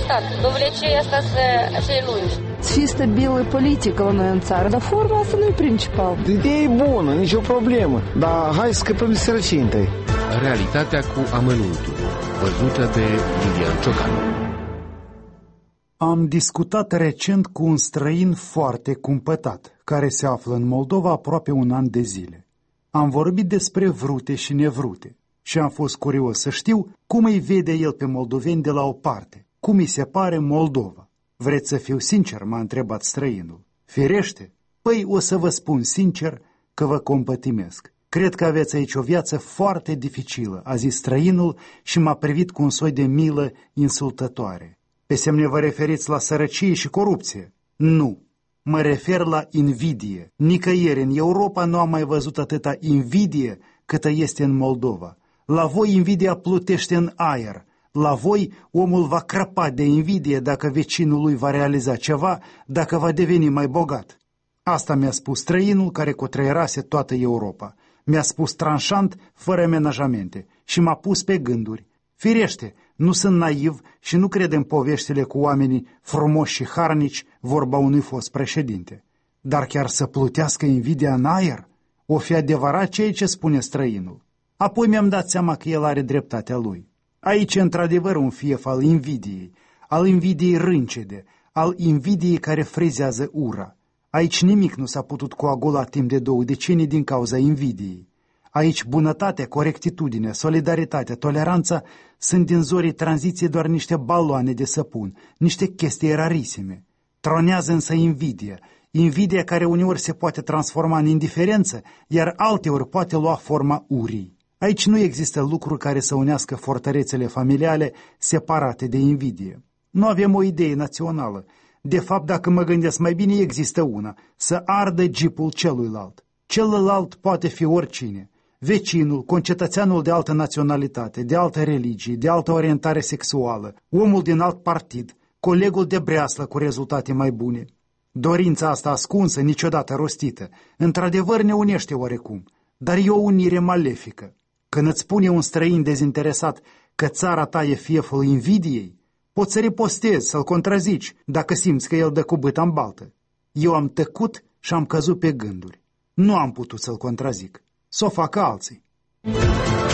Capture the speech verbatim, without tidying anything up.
stat. Domnule, ce e asta să așa lungi? Să fie stabilă politică la noi în țară, dar forma asta nu e principal. Ideea e bună, nicio problemă, dar hai să scăpăm de sărăcie întâi. Realitatea cu amănuntul, văzută de Lilian Ciocanu. Am discutat recent cu un străin foarte cumpătat, care se află în Moldova aproape un an de zile. Am vorbit despre vrute și nevrute și am fost curios să știu cum îi vede el pe moldoveni de la o parte, cum îi se pare Moldova. Vreți să fiu sincer, m-a întrebat străinul. Firește? Păi o să vă spun sincer că vă compătimesc. Cred că aveți aici o viață foarte dificilă, a zis străinul și m-a privit cu un soi de milă insultătoare. Pe semne vă referiți la sărăcie și corupție? Nu, mă refer la invidie. Nicăieri în Europa nu am mai văzut atâta invidie câtă este în Moldova. La voi invidia plutește în aer. La voi omul va crăpa de invidie dacă vecinul lui va realiza ceva, dacă va deveni mai bogat. Asta mi-a spus străinul care cutreierase toată Europa. Mi-a spus tranșant, fără amenajamente, și m-a pus pe gânduri. Firește, nu sunt naiv și nu cred în poveștile cu oamenii frumoși și harnici, vorba unui fost președinte. Dar chiar să plutească invidia în aer? O fi adevărat ceea ce spune străinul. Apoi mi-am dat seama că el are dreptatea lui. Aici e într-adevăr un fief al invidiei, al invidiei râncede, al invidiei care frezează ura. Aici nimic nu s-a putut coagula timp de două decenii din cauza invidiei. Aici bunătatea, corectitudinea, solidaritatea, toleranța sunt din zorii tranziției doar niște baloane de săpun, niște chestii rarisime. Tronează însă invidia, invidia care uneori se poate transforma în indiferență, iar alteori poate lua forma urii. Aici nu există lucruri care să unească fortărețele familiale separate de invidie. Nu avem o idee națională. De fapt, dacă mă gândesc mai bine, există una, să ardă jeepul celuilalt. Celălalt poate fi oricine. Vecinul, concetățeanul de altă naționalitate, de altă religie, de altă orientare sexuală, omul din alt partid, colegul de breaslă cu rezultate mai bune. Dorința asta ascunsă, niciodată rostită, într-adevăr ne unește oarecum, dar e o unire malefică. Când îți spune un străin dezinteresat că țara ta e fieful invidiei, poți să ripostezi, să-l contrazici, dacă simți că el dă cu bâta în baltă. Eu am tăcut și am căzut pe gânduri. Nu am putut să-l contrazic. S-o facă alții.